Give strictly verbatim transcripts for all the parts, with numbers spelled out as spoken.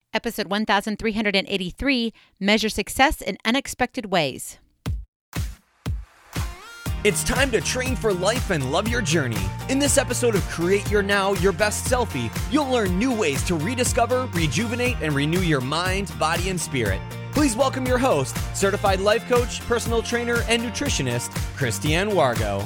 Episode one thousand three hundred eighty-three, Measure Success in Unexpected Ways. It's time to train for life and love your journey. In this episode of Create Your Now, Your Best Selfie, you'll learn new ways to rediscover, rejuvenate, and renew your mind, body, and spirit. Please welcome your host, certified life coach, personal trainer, and nutritionist, Christiane Wargo.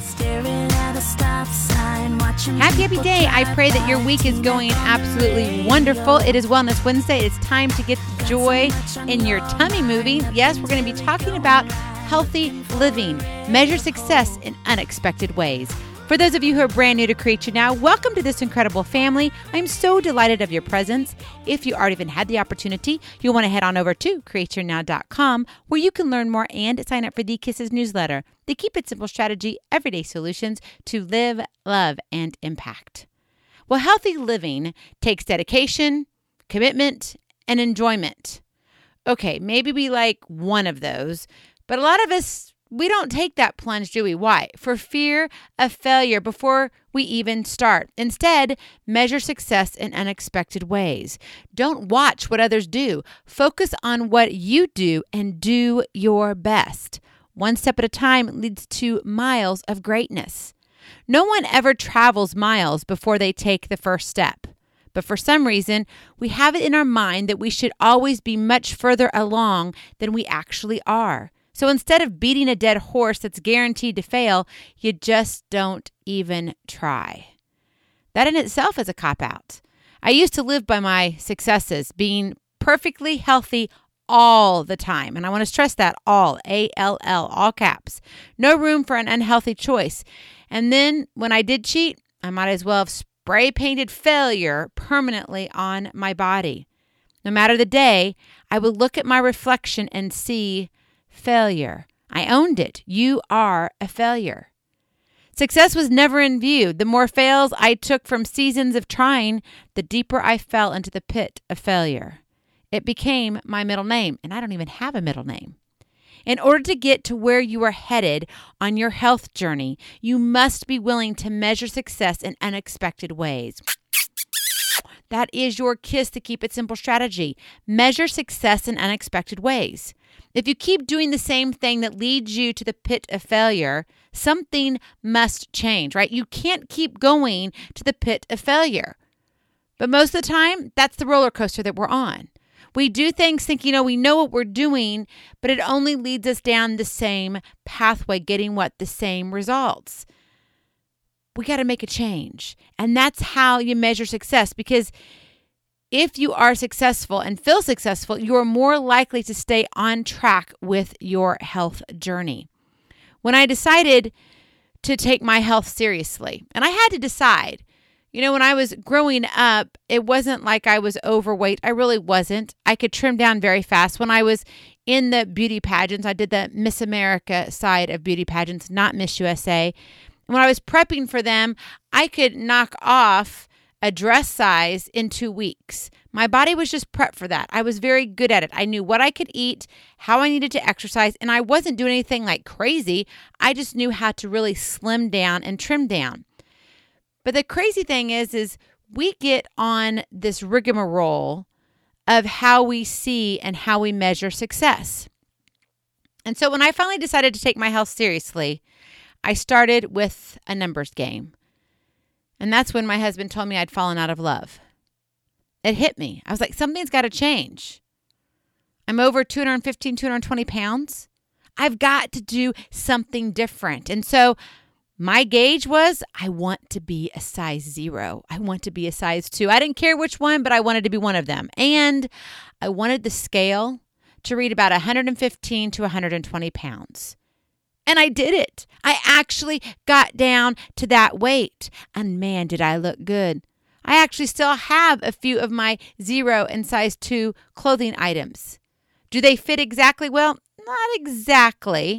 Happy, happy day. I pray that your week is going absolutely wonderful. It is Wellness Wednesday. It's time to get joy in your tummy moving. Yes, we're going to be talking about healthy living. Measure success in unexpected ways. For those of you who are brand new to Create Your Now, welcome to this incredible family. I'm so delighted of your presence. If you already even had the opportunity, you'll want to head on over to create your now dot com where you can learn more and sign up for the Kisses newsletter, the Keep It Simple strategy, everyday solutions to live, love, and impact. Well, healthy living takes dedication, commitment, and enjoyment. Okay, maybe we like one of those, but a lot of us, we don't take that plunge, do we? Why? For fear of failure before we even start. Instead, measure success in unexpected ways. Don't watch what others do. Focus on what you do and do your best. One step at a time leads to miles of greatness. No one ever travels miles before they take the first step. But for some reason, we have it in our mind that we should always be much further along than we actually are. So instead of beating a dead horse that's guaranteed to fail, you just don't even try. That in itself is a cop-out. I used to live by my successes, being perfectly healthy all the time. And I want to stress that all, A L L, all caps. No room for an unhealthy choice. And then when I did cheat, I might as well have spray painted failure permanently on my body. No matter the day, I would look at my reflection and see failure. I owned it. You are a failure. Success was never in view. The more fails I took from seasons of trying, the deeper I fell into the pit of failure. It became my middle name, and I don't even have a middle name. In order to get to where you are headed on your health journey, you must be willing to measure success in unexpected ways. That is your kiss to Keep It Simple strategy. Measure success in unexpected ways. If you keep doing the same thing that leads you to the pit of failure, something must change, right? You can't keep going to the pit of failure. But most of the time, that's the roller coaster that we're on. We do things thinking, oh, we know what we're doing, but it only leads us down the same pathway, getting what? The same results. We got to make a change. And that's how you measure success, because if you are successful and feel successful, you're more likely to stay on track with your health journey. When I decided to take my health seriously, and I had to decide, you know, when I was growing up, it wasn't like I was overweight. I really wasn't. I could trim down very fast. When I was in the beauty pageants, I did the Miss America side of beauty pageants, not Miss U S A. When I was prepping for them, I could knock off a dress size in two weeks. My body was just prepped for that. I was very good at it. I knew what I could eat, how I needed to exercise, and I wasn't doing anything like crazy. I just knew how to really slim down and trim down. But the crazy thing is, is we get on this rigmarole of how we see and how we measure success. And so when I finally decided to take my health seriously, I started with a numbers game. And that's when my husband told me I'd fallen out of love. It hit me. I was like, something's got to change. I'm over two hundred fifteen, two hundred twenty pounds. I've got to do something different. And so my gauge was, I want to be a size zero. I want to be a size two. I didn't care which one, but I wanted to be one of them. And I wanted the scale to read about one hundred fifteen to one hundred twenty pounds. And I did it. I actually got down to that weight. And man, did I look good. I actually still have a few of my zero and size two clothing items. Do they fit exactly well? Not exactly.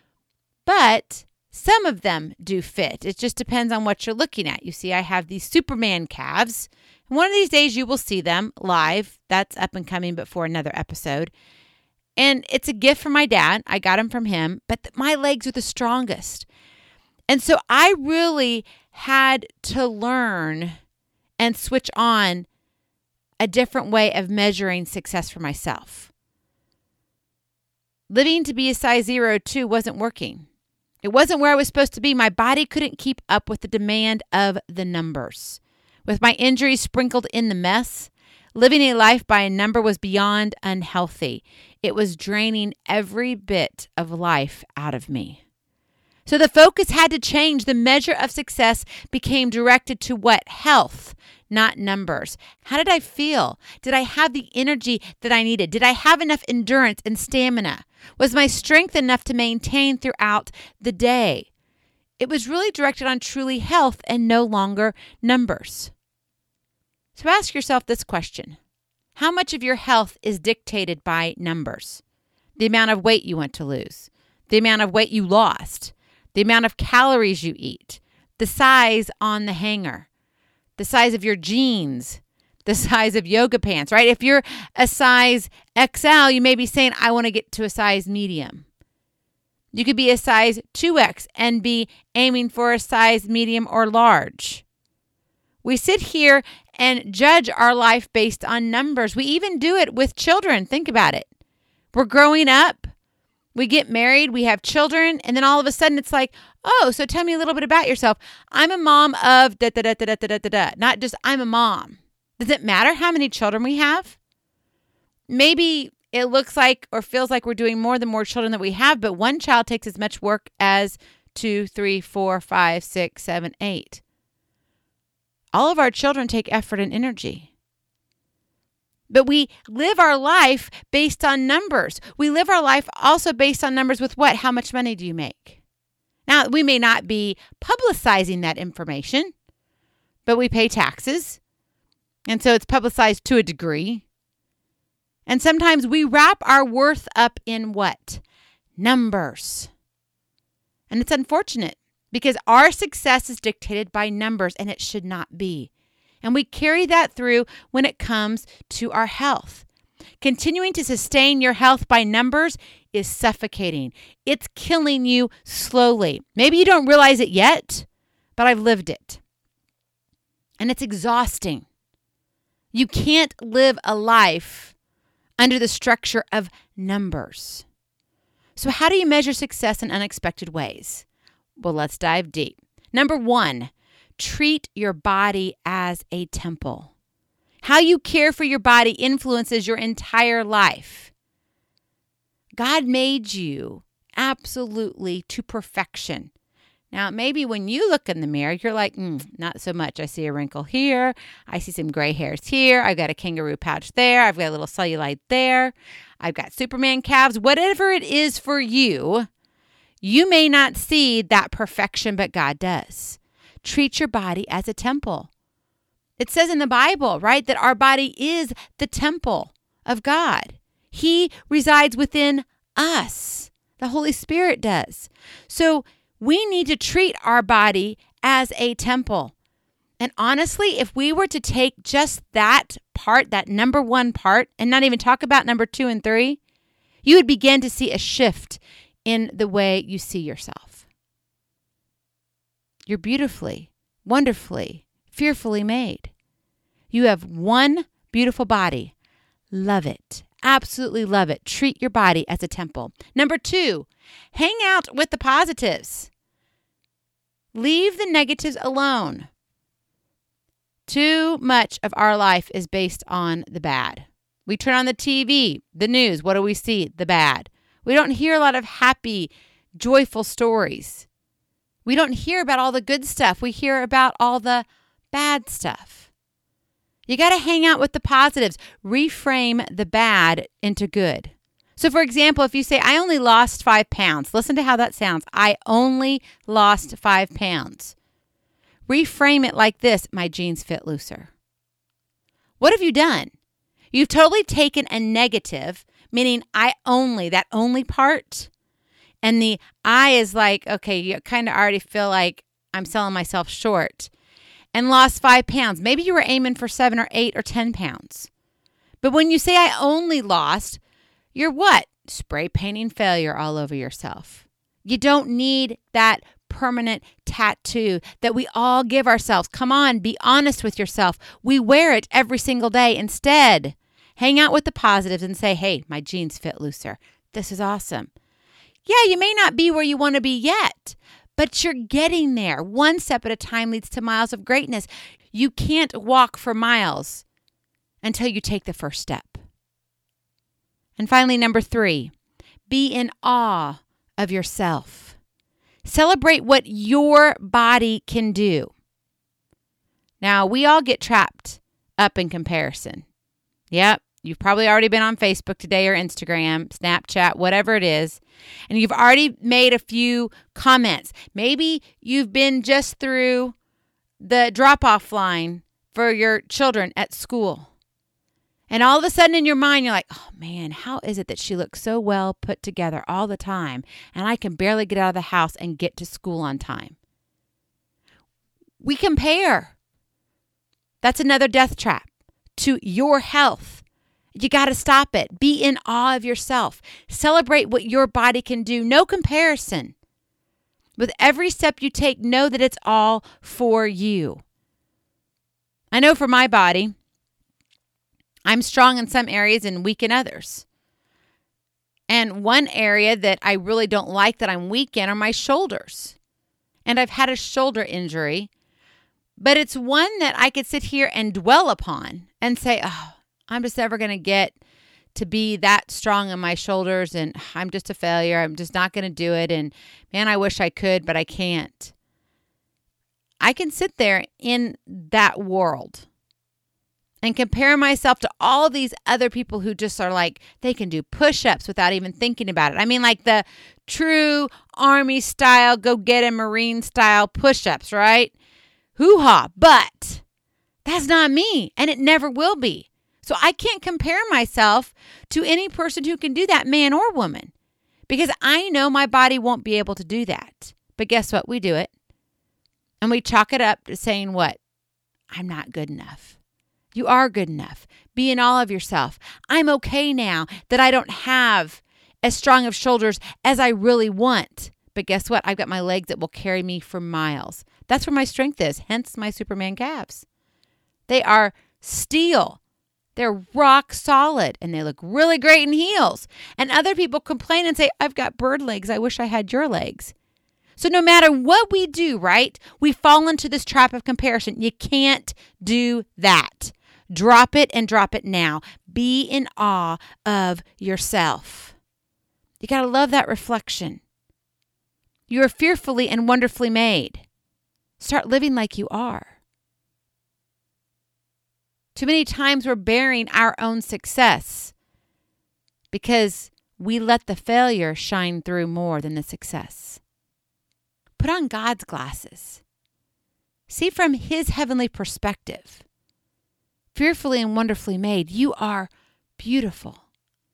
But some of them do fit. It just depends on what you're looking at. You see, I have these Superman calves. One of these days you will see them live. That's up and coming, but for another episode. And it's a gift from my dad. I got them from him, but th- my legs are the strongest. And so I really had to learn and switch on a different way of measuring success for myself. Living to be a size zero, too, wasn't working. It wasn't where I was supposed to be. My body couldn't keep up with the demand of the numbers. With my injuries sprinkled in the mess, living a life by a number was beyond unhealthy. It was draining every bit of life out of me. So the focus had to change. The measure of success became directed to what? Health, not numbers. How did I feel? Did I have the energy that I needed? Did I have enough endurance and stamina? Was my strength enough to maintain throughout the day? It was really directed on truly health and no longer numbers. So ask yourself this question. How much of your health is dictated by numbers? The amount of weight you want to lose, the amount of weight you lost, the amount of calories you eat, the size on the hanger, the size of your jeans, the size of yoga pants, right? If you're a size X L, you may be saying, I want to get to a size medium. You could be a size two X and be aiming for a size medium or large. We sit here and judge our life based on numbers. We even do it with children. Think about it. We're growing up. We get married, we have children, and then all of a sudden it's like, oh, so tell me a little bit about yourself. I'm a mom of da da da da da da da da. Not just I'm a mom. Does it matter how many children we have? Maybe it looks like or feels like we're doing more the more children that we have, but one child takes as much work as two, three, four, five, six, seven, eight. All of our children take effort and energy. But we live our life based on numbers. We live our life also based on numbers with what? How much money do you make? Now, we may not be publicizing that information, but we pay taxes. And so it's publicized to a degree. And sometimes we wrap our worth up in what? Numbers. And it's unfortunate because our success is dictated by numbers, and it should not be. And we carry that through when it comes to our health. Continuing to sustain your health by numbers is suffocating. It's killing you slowly. Maybe you don't realize it yet, but I've lived it. And it's exhausting. You can't live a life under the structure of numbers. So how do you measure success in unexpected ways? Well, let's dive deep. Number one, treat your body as a temple. How you care for your body influences your entire life. God made you absolutely to perfection. Now, maybe when you look in the mirror, you're like, mm, not so much. I see a wrinkle here. I see some gray hairs here. I've got a kangaroo pouch there. I've got a little cellulite there. I've got Superman calves. Whatever it is for you, you may not see that perfection, but God does. Treat your body as a temple. It says in the Bible, right, that our body is the temple of God. He resides within us. The Holy Spirit does. So we need to treat our body as a temple. And honestly, if we were to take just that part, that number one part, and not even talk about number two and three, you would begin to see a shift in the way you see yourself. You're beautifully, wonderfully, fearfully made. You have one beautiful body. Love it. Absolutely love it. Treat your body as a temple. Number two, hang out with the positives. Leave the negatives alone. Too much of our life is based on the bad. We turn on the T V, the news. What do we see? The bad. We don't hear a lot of happy, joyful stories. We don't hear about all the good stuff. We hear about all the bad stuff. You got to hang out with the positives. Reframe the bad into good. So, for example, if you say, I only lost five pounds, listen to how that sounds. I only lost five pounds. Reframe it like this: my jeans fit looser. What have you done? You've totally taken a negative, meaning I only, that only part. And the I is like, okay, you kind of already feel like I'm selling myself short. And lost five pounds. Maybe you were aiming for seven or eight or ten pounds. But when you say I only lost, you're what? Spray painting failure all over yourself. You don't need that permanent tattoo that we all give ourselves. Come on, be honest with yourself. We wear it every single day. Instead, hang out with the positives and say, hey, my jeans fit looser. This is awesome. Yeah, you may not be where you want to be yet, but you're getting there. One step at a time leads to miles of greatness. You can't walk for miles until you take the first step. And finally, number three, be in awe of yourself. Celebrate what your body can do. Now, we all get trapped up in comparison. Yep, you've probably already been on Facebook today or Instagram, Snapchat, whatever it is, and you've already made a few comments. Maybe you've been just through the drop-off line for your children at school. And all of a sudden in your mind, you're like, oh man, how is it that she looks so well put together all the time and I can barely get out of the house and get to school on time? We compare. That's another death trap to your health. You got to stop it. Be in awe of yourself. Celebrate what your body can do. No comparison. With every step you take, know that it's all for you. I know for my body, I'm strong in some areas and weak in others. And one area that I really don't like that I'm weak in are my shoulders. And I've had a shoulder injury, but it's one that I could sit here and dwell upon and say, oh, I'm just never going to get to be that strong in my shoulders and I'm just a failure. I'm just not going to do it. And man, I wish I could, but I can't. I can sit there in that world and compare myself to all these other people who just are like, they can do push-ups without even thinking about it. I mean, like the true Army style, go get a Marine style push-ups, right? Hoo-ha. But that's not me, and it never will be. So I can't compare myself to any person who can do that, man or woman, because I know my body won't be able to do that. But guess what? We do it. And we chalk it up to saying what? I'm not good enough. You are good enough. Be in awe of yourself. I'm okay now that I don't have as strong of shoulders as I really want. But guess what? I've got my legs that will carry me for miles. That's where my strength is, hence my Superman calves. They are steel. They're rock solid, and they look really great in heels. And other people complain and say, I've got bird legs. I wish I had your legs. So no matter what we do, right, we fall into this trap of comparison. You can't do that. Drop it and drop it now. Be in awe of yourself. You got to love that reflection. You are fearfully and wonderfully made. Start living like you are. Too many times we're bearing our own success because we let the failure shine through more than the success. Put on God's glasses. See from His heavenly perspective. Fearfully and wonderfully made. You are beautiful.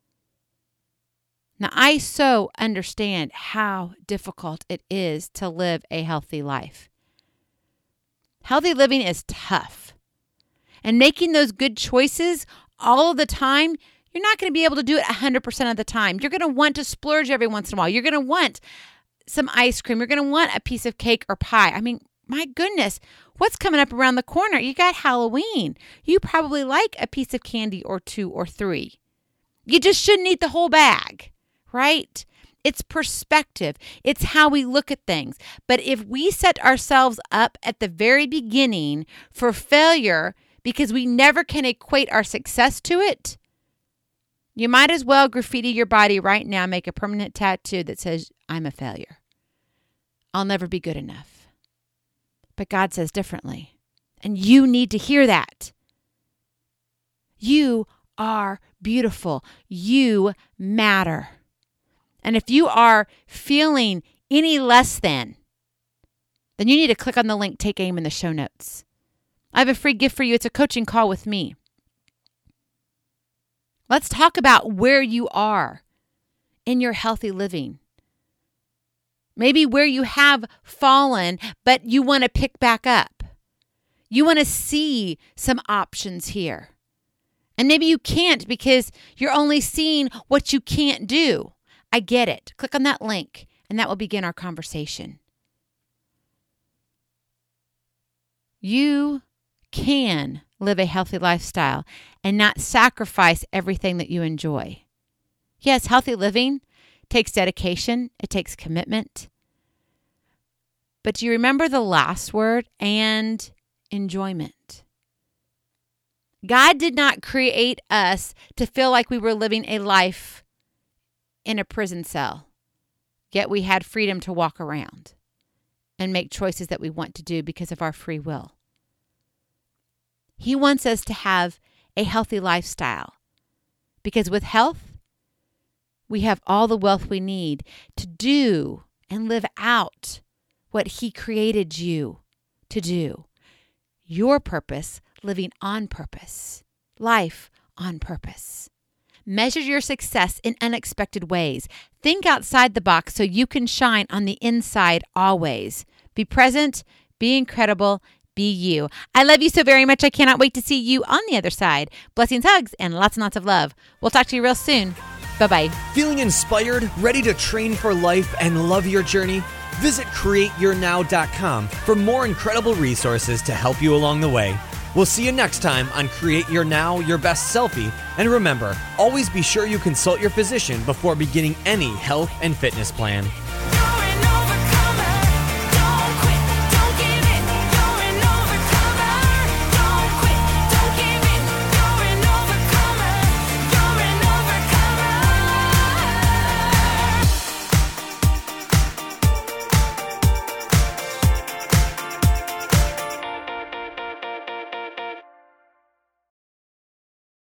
Now, I so understand how difficult it is to live a healthy life. Healthy living is tough. And making those good choices all of the time, you're not going to be able to do it one hundred percent of the time. You're going to want to splurge every once in a while. You're going to want some ice cream. You're going to want a piece of cake or pie. I mean, my goodness, what's coming up around the corner? You got Halloween. You probably like a piece of candy or two or three. You just shouldn't eat the whole bag, right? It's perspective. It's how we look at things. But if we set ourselves up at the very beginning for failure because we never can equate our success to it, you might as well graffiti your body right now, make a permanent tattoo that says, I'm a failure. I'll never be good enough. But God says differently. And you need to hear that. You are beautiful. You matter. And if you are feeling any less than, then you need to click on the link, Take Aim in the show notes. I have a free gift for you. It's a coaching call with me. Let's talk about where you are in your healthy living. Maybe where you have fallen, but you want to pick back up. You want to see some options here. And maybe you can't because you're only seeing what you can't do. I get it. Click on that link, and that will begin our conversation. you can live a healthy lifestyle and not sacrifice everything that you enjoy. Yes, healthy living takes dedication. It takes commitment. But do you remember the last word? And enjoyment. God did not create us to feel like we were living a life in a prison cell, yet we had freedom to walk around and make choices that we want to do because of our free will. He wants us to have a healthy lifestyle because with health, we have all the wealth we need to do and live out what He created you to do. Your purpose, living on purpose, life on purpose. Measure your success in unexpected ways. Think outside the box so you can shine on the inside always. Be present, be incredible, be you. I love you so very much. I cannot wait to see you on the other side. Blessings, hugs, and lots and lots of love. We'll talk to you real soon. Bye-bye. Feeling inspired, ready to train for life and love your journey? Visit create your now dot com for more incredible resources to help you along the way. We'll see you next time on Create Your Now, Your Best Selfie. And remember, always be sure you consult your physician before beginning any health and fitness plan.